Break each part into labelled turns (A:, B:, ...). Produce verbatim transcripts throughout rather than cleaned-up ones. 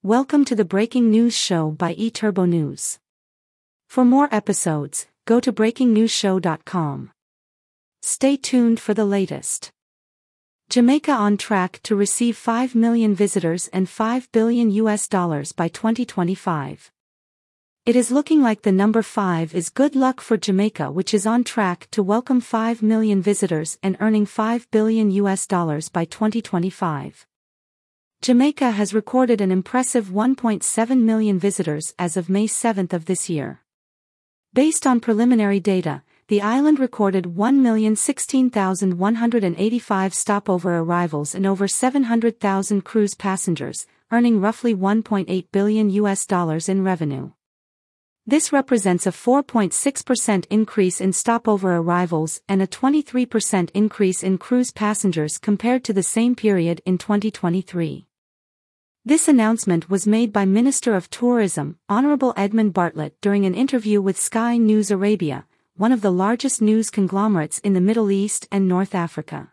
A: Welcome to the Breaking News Show by eTurbo News. For more episodes, go to breaking news show dot com. Stay tuned for the latest. Jamaica on track to receive five million visitors and five billion U S dollars by twenty twenty-five. It is looking like the number five is good luck for Jamaica, which is on track to welcome five million visitors and earning five billion U S dollars by twenty twenty-five. Jamaica has recorded an impressive one point seven million visitors as of May seventh of this year. Based on preliminary data, the island recorded one million sixteen thousand one hundred eighty-five stopover arrivals and over seven hundred thousand cruise passengers, earning roughly one point eight billion U S dollars in revenue. This represents a four point six percent increase in stopover arrivals and a twenty-three percent increase in cruise passengers compared to the same period in twenty twenty-three. This announcement was made by Minister of Tourism, Honorable Edmund Bartlett, during an interview with Sky News Arabia, one of the largest news conglomerates in the Middle East and North Africa.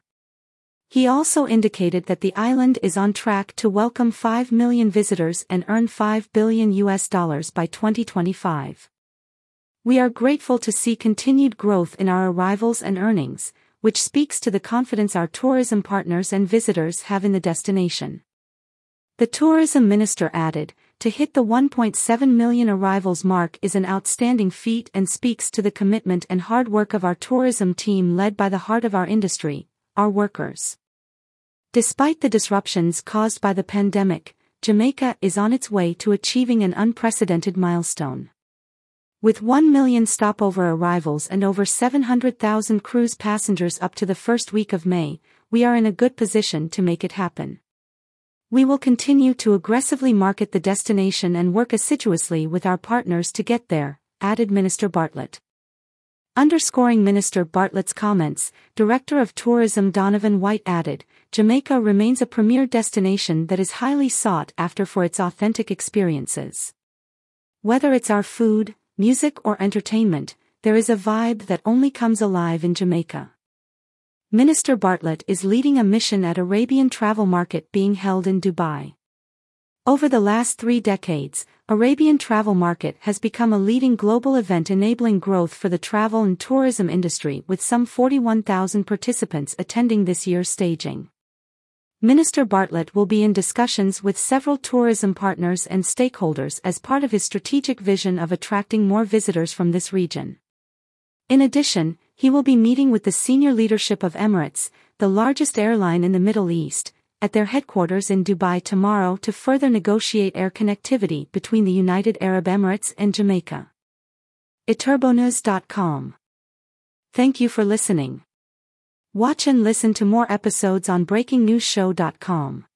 A: He also indicated that the island is on track to welcome five million visitors and earn five billion U S dollars by twenty twenty-five. We are grateful to see continued growth in our arrivals and earnings, which speaks to the confidence our tourism partners and visitors have in the destination. The tourism minister added, to hit the one point seven million arrivals mark is an outstanding feat and speaks to the commitment and hard work of our tourism team led by the heart of our industry, our workers. Despite the disruptions caused by the pandemic, Jamaica is on its way to achieving an unprecedented milestone. With one million stopover arrivals and over seven hundred thousand cruise passengers up to the first week of May, we are in a good position to make it happen. We will continue to aggressively market the destination and work assiduously with our partners to get there, added Minister Bartlett. Underscoring Minister Bartlett's comments, Director of Tourism Donovan White added, Jamaica remains a premier destination that is highly sought after for its authentic experiences. Whether it's our food, music or entertainment, there is a vibe that only comes alive in Jamaica. Minister Bartlett is leading a mission at Arabian Travel Market being held in Dubai. Over the last three decades, Arabian Travel Market has become a leading global event enabling growth for the travel and tourism industry, with some forty-one thousand participants attending this year's staging. Minister Bartlett will be in discussions with several tourism partners and stakeholders as part of his strategic vision of attracting more visitors from this region. In addition, he will be meeting with the senior leadership of Emirates, the largest airline in the Middle East, at their headquarters in Dubai tomorrow to further negotiate air connectivity between the United Arab Emirates and Jamaica. e turbo news dot com. Thank you for listening. Watch and listen to more episodes on breaking news show dot com.